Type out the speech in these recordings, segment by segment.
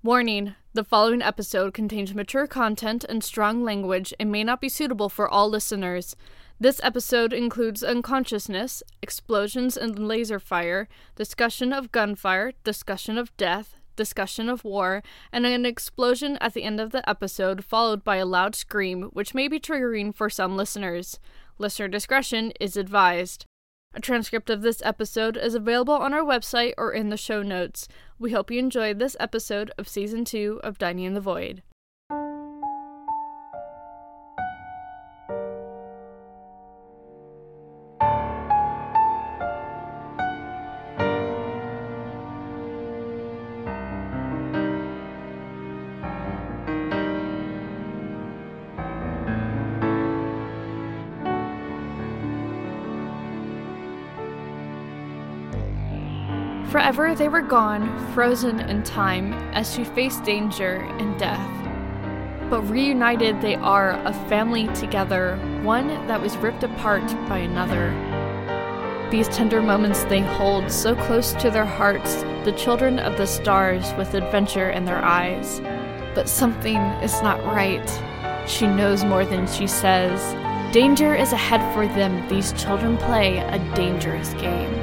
Warning, the following episode contains mature content and strong language and may not be suitable for all listeners. This episode includes unconsciousness, explosions and laser fire, discussion of gunfire, discussion of death, discussion of war, and an explosion at the end of the episode followed by a loud scream, which may be triggering for some listeners. Listener discretion is advised. A transcript of this episode is available on our website or in the show notes. We hope you enjoyed this episode of Season 2 of Dining in the Void. Forever they were gone, frozen in time, as she faced danger and death. But reunited they are, a family together, one that was ripped apart by another. These tender moments they hold so close to their hearts, the children of the stars with adventure in their eyes. But something is not right. She knows more than she says. Danger is ahead for them. These children play a dangerous game.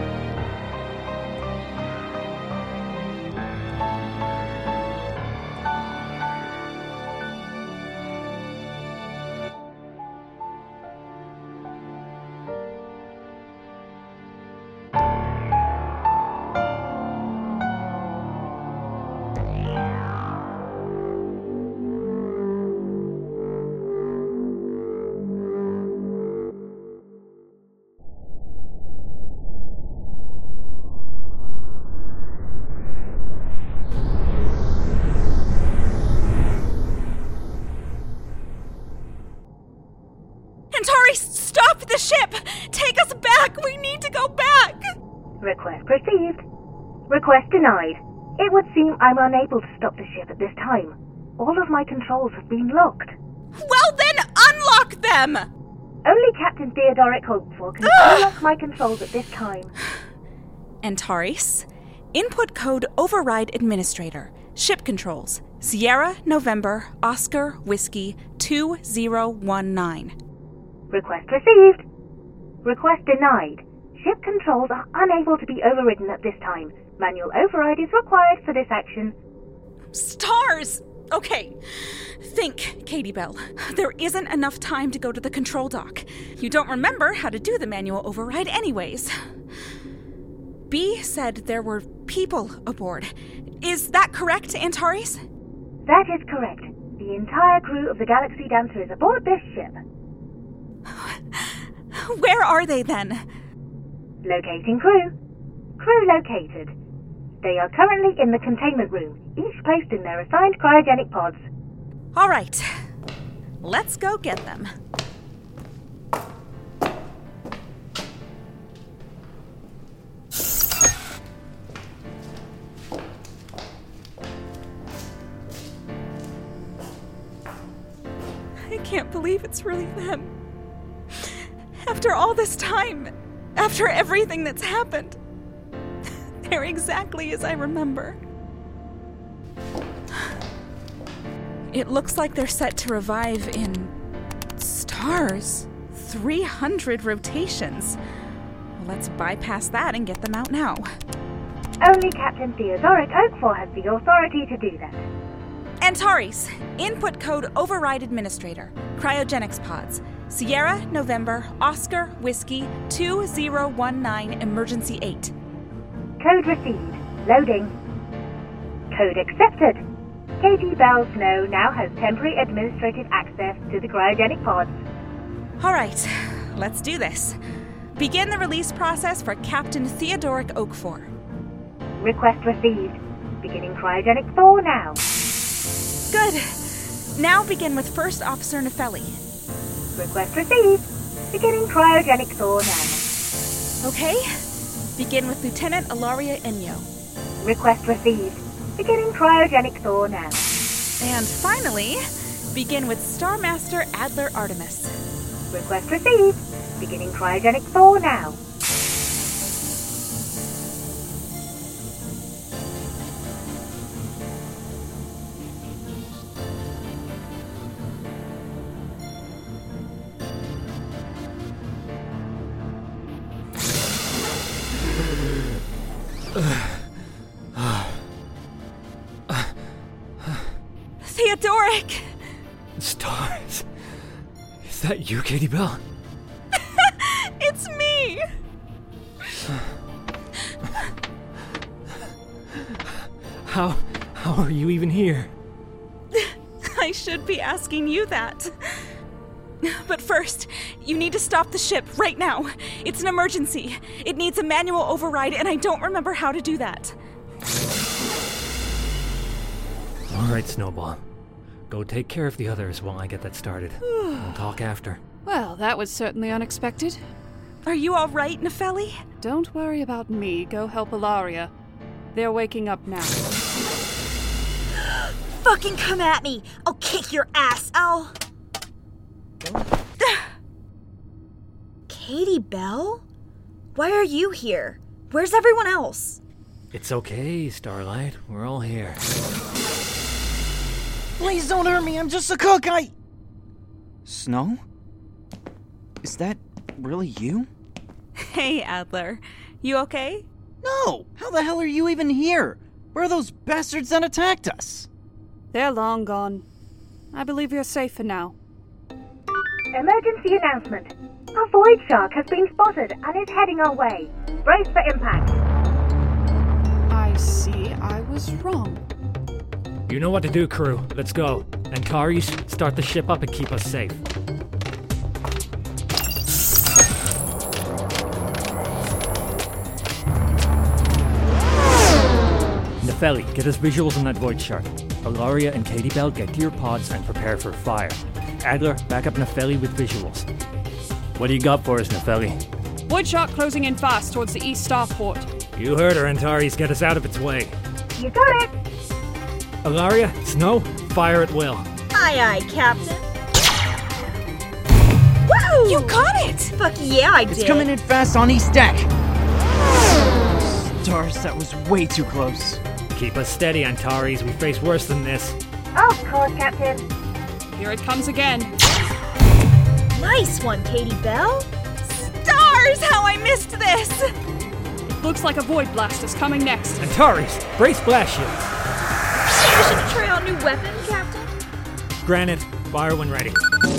Stop the ship! Take us back! We need to go back! Request received. Request denied. It would seem I'm unable to stop the ship at this time. All of my controls have been locked. Well then, unlock them! Only Captain Theodoric Hopeful can unlock my controls at this time. Antares, input code override administrator. Ship controls. Sierra, November, Oscar, Whiskey, 2019. Request received. Request denied. Ship controls are unable to be overridden at this time. Manual override is required for this action. Stars! Okay. Think, Katie Bell. There isn't enough time to go to the control dock. You don't remember how to do the manual override anyways. B said there were people aboard. Is that correct, Antares? That is correct. The entire crew of the Galaxy Dancer is aboard this ship. Where are they then? Locating crew. Crew located. They are currently in the containment room, each placed in their assigned cryogenic pods. All right. Let's go get them. I can't believe it's really them. After all this time, after everything that's happened, they're exactly as I remember. It looks like they're set to revive in stars. 300 rotations. Well, let's bypass that and get them out now. Only Captain Theodoric Oakfor has the authority to do that. Antares, input code override administrator. Cryogenics pods. Sierra, November, Oscar, Whiskey, 2019, Emergency 8. Code received. Loading. Code accepted. Katie Bell Snow now has temporary administrative access to the cryogenic pods. All right, let's do this. Begin the release process for Captain Theodoric Oakfor. Request received. Beginning cryogenic thaw now. Good. Now begin with First Officer Nefelli. Request received. Beginning cryogenic thaw now. Okay. Begin with Lieutenant Ilaria Enyo. Request received. Beginning cryogenic thaw now. And finally, begin with Star Master Adler Artemis. Request received. Beginning cryogenic thaw now. Theodoric! Stars. Is that you, Katie Bell? It's me! How are you even here? I should be asking you that. But first, you need to stop the ship right now. It's an emergency. It needs a manual override, and I don't remember how to do that. All right, Snowball. Go take care of the others while I get that started. We'll talk after. Well, that was certainly unexpected. Are you all right, Nefeli? Don't worry about me. Go help Ilaria. They're waking up now. Fucking come at me! I'll kick your ass! Katie Bell? Why are you here? Where's everyone else? It's okay, Starlight. We're all here. Please don't hurt me, I'm just a cook, Snow? Is that really you? Hey, Adler. You okay? No! How the hell are you even here? Where are those bastards that attacked us? They're long gone. I believe you're safe for now. Emergency announcement. A void shark has been spotted and is heading our way. Brace for impact. I see. I was wrong. You know what to do, crew. Let's go. Antares, start the ship up and keep us safe. Nefeli, get us visuals on that void shark. Ilaria and Katie Bell, get to your pods and prepare for fire. Adler, back up Nefeli with visuals. What do you got for us, Nefeli? Void shark closing in fast towards the east starport. You heard her, Antares. Get us out of its way. You got it! Ilaria, Snow, fire at will. Aye, Captain. Woo! You got it! Fuck yeah, I did. It's coming in fast on east deck. Stars, that was way too close. Keep us steady, Antares. We face worse than this. Of course, Captain. Here it comes again. Nice one, Katie Bell. Stars! How I missed this! Looks like a void blast is coming next. Antares, brace blast shields. We should try out a new weapon, Captain. Granite, fire when ready.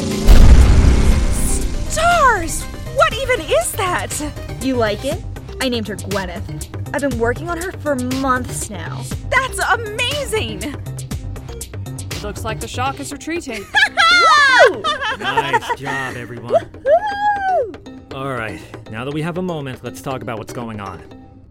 Stars! What even is that? You like it? I named her Gwyneth. I've been working on her for months now. That's amazing! It looks like the shark is retreating. Woo! Nice job, everyone. All right, now that we have a moment, let's talk about what's going on.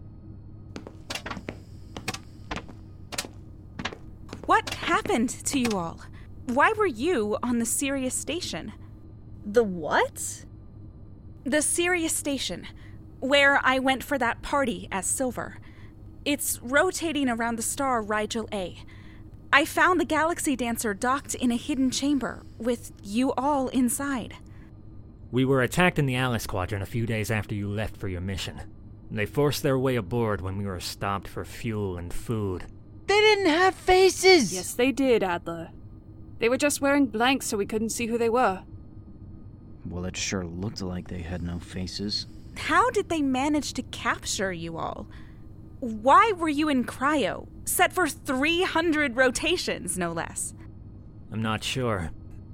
What happened to you all? Why were you on the Sirius station? The what? The Sirius station, where I went for that party as Silver. It's rotating around the star Rigel A. I found the Galaxy Dancer docked in a hidden chamber, with you all inside. We were attacked in the Alice Quadrant a few days after you left for your mission. They forced their way aboard when we were stopped for fuel and food. They didn't have faces! Yes, they did, Adler. They were just wearing blanks so we couldn't see who they were. Well, it sure looked like they had no faces. How did they manage to capture you all? Why were you in cryo, set for 300 rotations, no less? I'm not sure.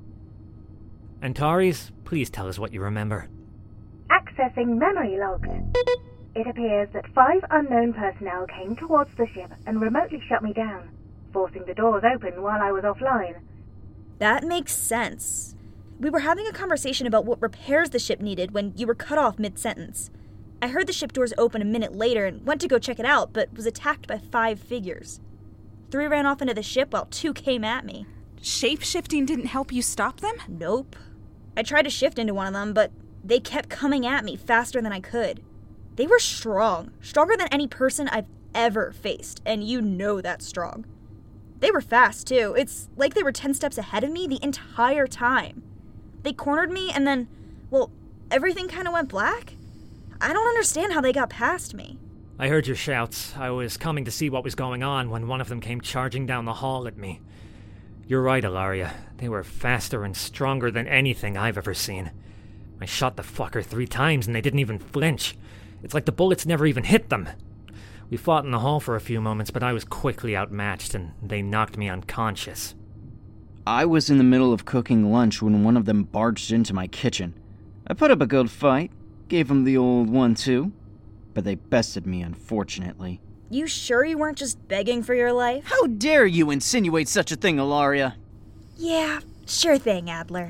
Antares, please tell us what you remember. Accessing memory logs. It appears that 5 unknown personnel came towards the ship and remotely shut me down, forcing the doors open while I was offline. That makes sense. We were having a conversation about what repairs the ship needed when you were cut off mid-sentence. I heard the ship doors open a minute later and went to go check it out, but was attacked by 5 figures. 3 ran off into the ship while 2 came at me. Shape-shifting didn't help you stop them? Nope. I tried to shift into one of them, but they kept coming at me faster than I could. They were strong, stronger than any person I've ever faced, and you know that's strong. They were fast, too. It's like they were 10 steps ahead of me the entire time. They cornered me, and then, well, everything kind of went black. I don't understand how they got past me. I heard your shouts. I was coming to see what was going on when one of them came charging down the hall at me. You're right, Ilaria. They were faster and stronger than anything I've ever seen. I shot the fucker 3 times and they didn't even flinch. It's like the bullets never even hit them. We fought in the hall for a few moments, but I was quickly outmatched and they knocked me unconscious. I was in the middle of cooking lunch when one of them barged into my kitchen. I put up a good fight, gave them the old 1-2, but they bested me, unfortunately. You sure you weren't just begging for your life? How dare you insinuate such a thing, Ilaria? Yeah, sure thing, Adler.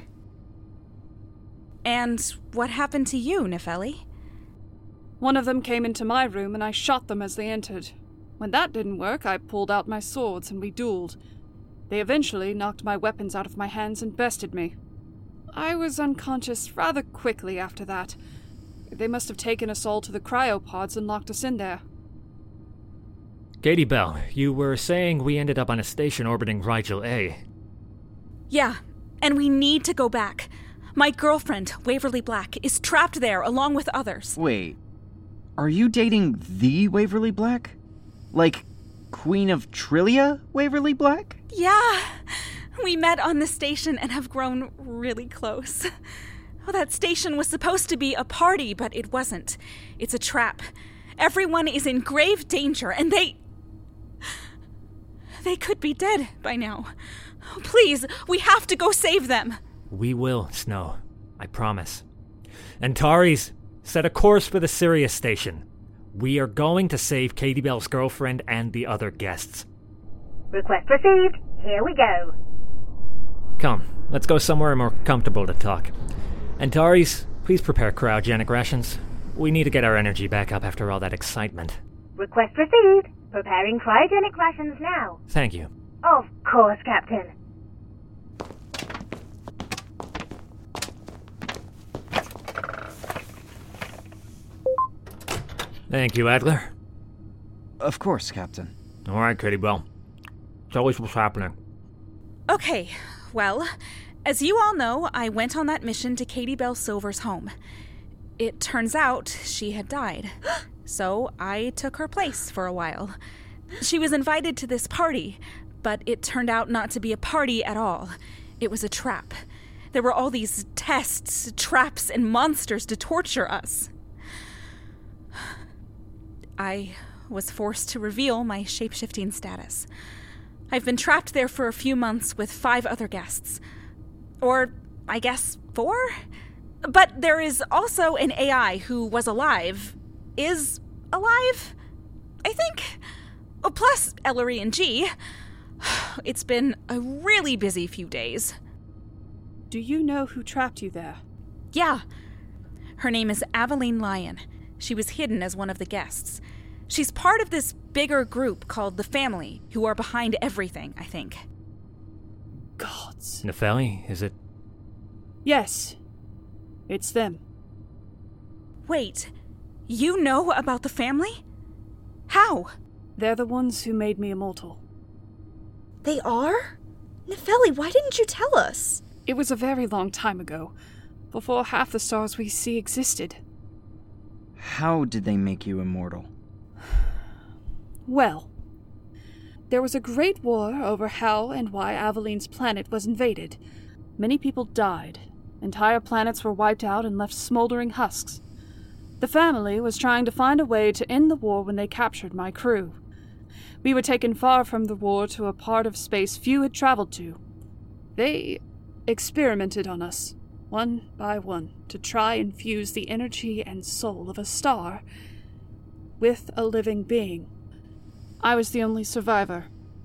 And what happened to you, Nefeli? One of them came into my room and I shot them as they entered. When that didn't work, I pulled out my swords and we dueled. They eventually knocked my weapons out of my hands and bested me. I was unconscious rather quickly after that. They must have taken us all to the cryopods and locked us in there. Katie Bell, you were saying we ended up on a station orbiting Rigel A. Yeah, and we need to go back. My girlfriend, Waverly Black, is trapped there along with others. Wait, are you dating the Waverly Black? Like Queen of Trillia Waverly Black? Yeah, we met on the station and have grown really close. Well, that station was supposed to be a party, but it wasn't. It's a trap. Everyone is in grave danger, and they could be dead by now. Please, we have to go save them. We will, Snow. I promise. Antares, set a course for the Sirius station. We are going to save Katie Bell's girlfriend and the other guests. Request received. Here we go. Come, let's go somewhere more comfortable to talk. Antares, please prepare cryogenic rations. We need to get our energy back up after all that excitement. Request received. Preparing cryogenic rations now. Thank you. Of course, Captain. Thank you, Adler. Of course, Captain. All right, Katie Bell. Tell us what's happening. Okay, well, as you all know, I went on that mission to Katie Bell Silver's home. It turns out she had died, so I took her place for a while. She was invited to this party, but it turned out not to be a party at all. It was a trap. There were all these tests, traps, and monsters to torture us. I was forced to reveal my shape-shifting status. I've been trapped there for a few months with 5 other guests. Or, I guess, 4? But there is also an AI who was alive. Is alive? I think. Oh, plus Ellery and G. It's been a really busy few days. Do you know who trapped you there? Yeah. Her name is Aveline Lyon. She was hidden as one of the guests. She's part of this bigger group called the Family, who are behind everything, I think. Gods. Nefeli, is it? Yes. It's them. Wait, you know about the Family? How? They're the ones who made me immortal. They are? Nefeli, why didn't you tell us? It was a very long time ago, before half the stars we see existed. How did they make you immortal? Well, there was a great war over how and why Aveline's planet was invaded. Many people died. Entire planets were wiped out and left smoldering husks. The Family was trying to find a way to end the war when they captured my crew. We were taken far from the war to a part of space few had traveled to. They experimented on us, one by one, to try and fuse the energy and soul of a star with a living being. I was the only survivor.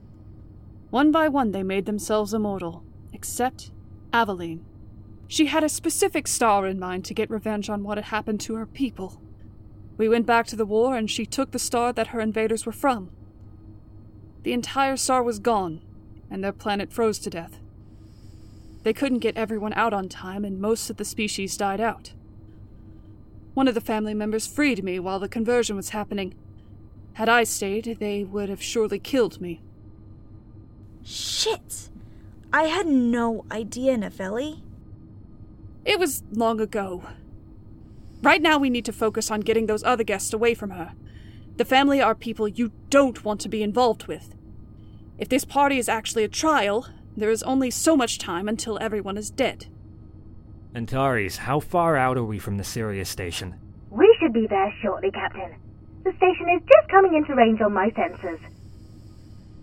One by one they made themselves immortal, except Aveline. She had a specific star in mind to get revenge on what had happened to her people. We went back to the war and she took the star that her invaders were from. The entire star was gone, and their planet froze to death. They couldn't get everyone out on time, and most of the species died out. One of the family members freed me while the conversion was happening. Had I stayed, they would have surely killed me. Shit! I had no idea, Nefeli. It was long ago. Right now we need to focus on getting those other guests away from her. The Family are people you don't want to be involved with. If this party is actually a trial, there is only so much time until everyone is dead. Antares, how far out are we from the Sirius station? We should be there shortly, Captain. The station is just coming into range on my sensors.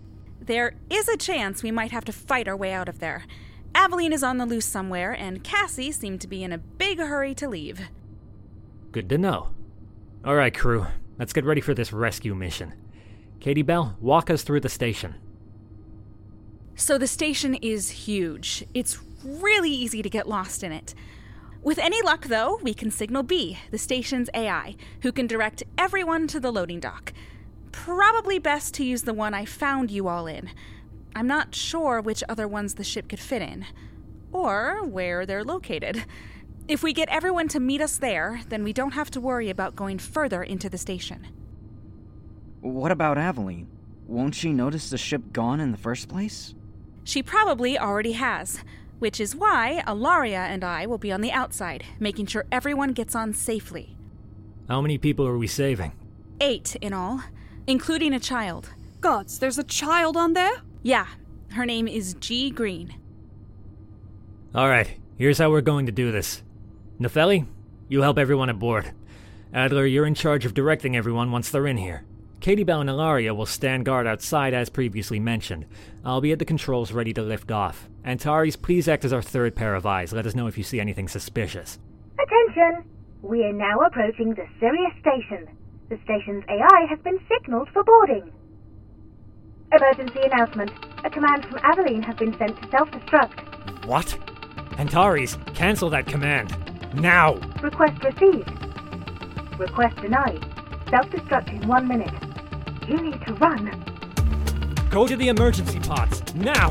there is a chance we might have to fight our way out of there. Aveline is on the loose somewhere, and Cassie seemed to be in a big hurry to leave. Good to know. All right, crew. Let's get ready for this rescue mission. Katie Bell, walk us through the station. So the station is huge. It's really easy to get lost in it. With any luck, though, we can signal B, the station's AI, who can direct everyone to the loading dock. Probably best to use the one I found you all in. I'm not sure which other ones the ship could fit in, or where they're located. If we get everyone to meet us there, then we don't have to worry about going further into the station. What about Aveline? Won't she notice the ship gone in the first place? She probably already has, which is why Ilaria and I will be on the outside, making sure everyone gets on safely. How many people are we saving? 8 in all, including a child. Gods, there's a child on there? Yeah, her name is G. Green. All right, here's how we're going to do this. Nefeli, you help everyone aboard. Adler, you're in charge of directing everyone once they're in here. Katie Bell and Ilaria will stand guard outside as previously mentioned. I'll be at the controls ready to lift off. Antares, please act as our third pair of eyes. Let us know if you see anything suspicious. Attention! We are now approaching the Sirius station. The station's AI has been signaled for boarding. Emergency announcement. A command from Aveline has been sent to self-destruct. What? Antares, cancel that command. Now! Request received. Request denied. Self-destruct in 1 minute. You need to run. Go to the emergency pods, now!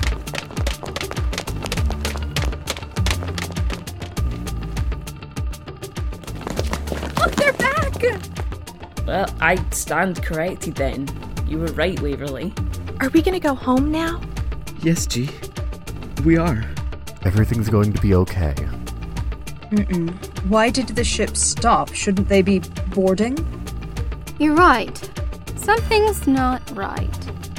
Look, they're back! Well, I stand corrected then. You were right, Waverly. Are we gonna go home now? Yes, G. We are. Everything's going to be okay. Why did the ship stop? Shouldn't they be boarding? You're right. Something's not right.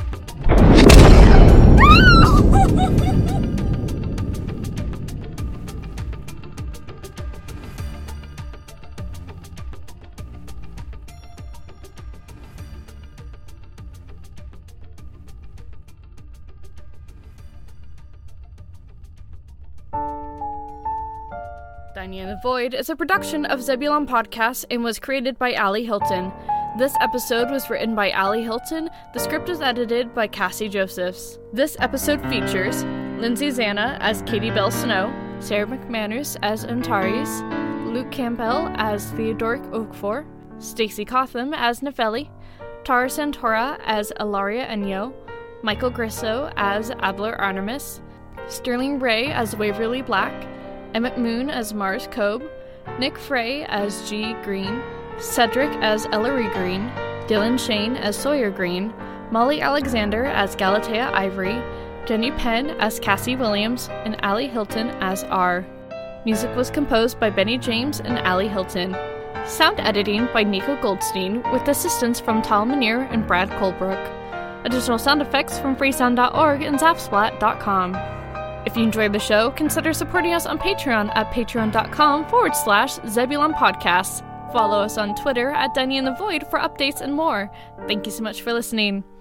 Dining in the Void is a production of Zebulon Podcasts and was created by Allie Hilton. This episode was written by Allie Hilton. The script is edited by Cassie Josephs. This episode features Lindsay Zana as Katie Bell Snow, Sarah McManus as Antares, Luke Campbell as Theodoric Oakfor, Stacey Cotham as Nefeli, Tara Santora as Ilaria Enyo, Michael Grisso as Abler Artemis, Sterling Ray as Waverly Black, Emmett Moon as Mars Cobe, Nick Frey as G. Green, Cedric as Ellery Green, Dylan Shane as Sawyer Green, Molly Alexander as Galatea Ivory, Jenny Penn as Cassie Williams, and Allie Hilton as R. Music was composed by Benny James and Allie Hilton. Sound editing by Nico Goldstein with assistance from Tal Munir and Brad Colebrook. Additional sound effects from freesound.org and zapsplat.com. If you enjoyed the show, consider supporting us on Patreon at patreon.com/Zebulon Podcasts. Follow us on Twitter at Dining in the Void for updates and more. Thank you so much for listening.